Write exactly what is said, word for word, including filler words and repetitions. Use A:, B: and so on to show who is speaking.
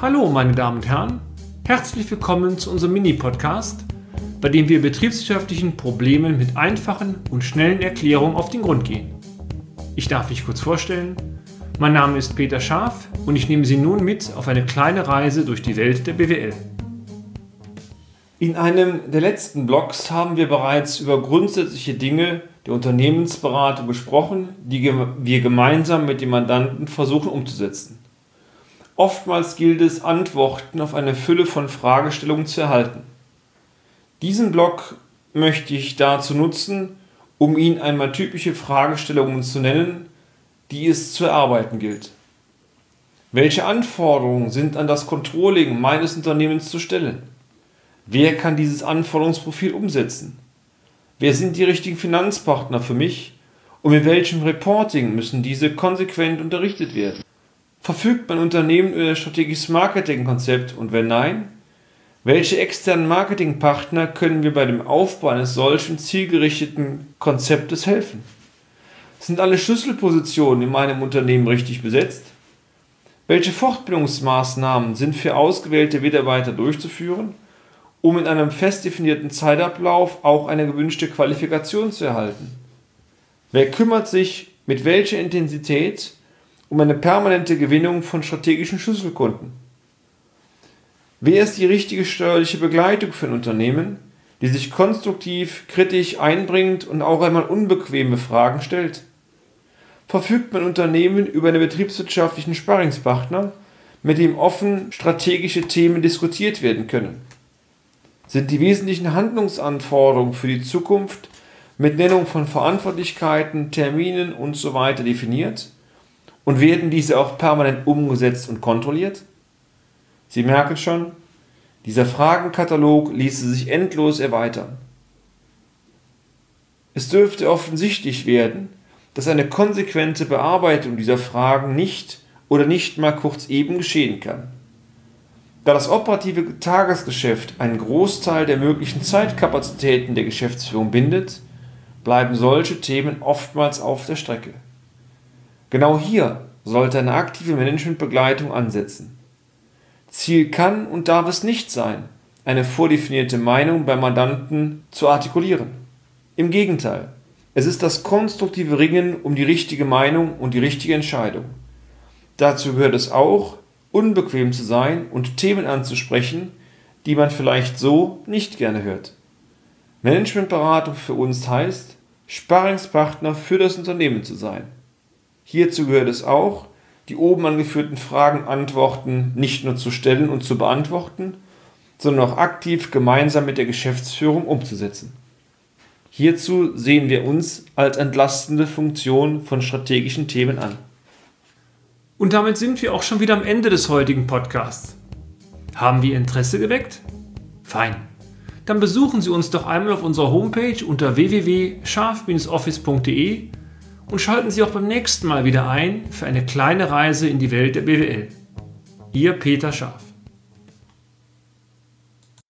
A: Hallo meine Damen und Herren, herzlich willkommen zu unserem Mini-Podcast, bei dem wir betriebswirtschaftlichen Problemen mit einfachen und schnellen Erklärungen auf den Grund gehen. Ich darf mich kurz vorstellen, mein Name ist Peter Scharf und ich nehme Sie nun mit auf eine kleine Reise durch die Welt der B W L. In einem der letzten Blogs haben wir bereits über grundsätzliche Dinge der Unternehmensberatung gesprochen, die wir gemeinsam mit dem Mandanten versuchen umzusetzen. Oftmals gilt es, Antworten auf eine Fülle von Fragestellungen zu erhalten. Diesen Blog möchte ich dazu nutzen, um Ihnen einmal typische Fragestellungen zu nennen, die es zu erarbeiten gilt. Welche Anforderungen sind an das Controlling meines Unternehmens zu stellen? Wer kann dieses Anforderungsprofil umsetzen? Wer sind die richtigen Finanzpartner für mich und mit welchem Reporting müssen diese konsequent unterrichtet werden? Verfügt mein Unternehmen über ein strategisches Marketingkonzept und wenn nein, welche externen Marketingpartner können wir bei dem Aufbau eines solchen zielgerichteten Konzeptes helfen? Sind alle Schlüsselpositionen in meinem Unternehmen richtig besetzt? Welche Fortbildungsmaßnahmen sind für ausgewählte Mitarbeiter durchzuführen, um in einem fest definierten Zeitablauf auch eine gewünschte Qualifikation zu erhalten? Wer kümmert sich mit welcher Intensität um eine permanente Gewinnung von strategischen Schlüsselkunden? Wer ist die richtige steuerliche Begleitung für ein Unternehmen, die sich konstruktiv, kritisch einbringt und auch einmal unbequeme Fragen stellt? Verfügt mein Unternehmen über einen betriebswirtschaftlichen Sparringspartner, mit dem offen strategische Themen diskutiert werden können? Sind die wesentlichen Handlungsanforderungen für die Zukunft mit Nennung von Verantwortlichkeiten, Terminen usw. definiert? Und werden diese auch permanent umgesetzt und kontrolliert? Sie merken schon, dieser Fragenkatalog ließe sich endlos erweitern. Es dürfte offensichtlich werden, dass eine konsequente Bearbeitung dieser Fragen nicht oder nicht mal kurz eben geschehen kann. Da das operative Tagesgeschäft einen Großteil der möglichen Zeitkapazitäten der Geschäftsführung bindet, bleiben solche Themen oftmals auf der Strecke. Genau hier sollte eine aktive Managementbegleitung ansetzen. Ziel kann und darf es nicht sein, eine vordefinierte Meinung beim Mandanten zu artikulieren. Im Gegenteil, es ist das konstruktive Ringen um die richtige Meinung und die richtige Entscheidung. Dazu gehört es auch, unbequem zu sein und Themen anzusprechen, die man vielleicht so nicht gerne hört. Managementberatung für uns heißt, Sparringspartner für das Unternehmen zu sein. Hierzu gehört es auch, die oben angeführten Fragen, Antworten nicht nur zu stellen und zu beantworten, sondern auch aktiv gemeinsam mit der Geschäftsführung umzusetzen. Hierzu sehen wir uns als entlastende Funktion von strategischen Themen an. Und damit sind wir auch schon wieder am Ende des heutigen Podcasts. Haben wir Interesse geweckt? Fein. Dann besuchen Sie uns doch einmal auf unserer Homepage unter w w w punkt scharf Bindestrich office punkt d e und schalten Sie auch beim nächsten Mal wieder ein für eine kleine Reise in die Welt der B W L. Ihr Peter Scharf.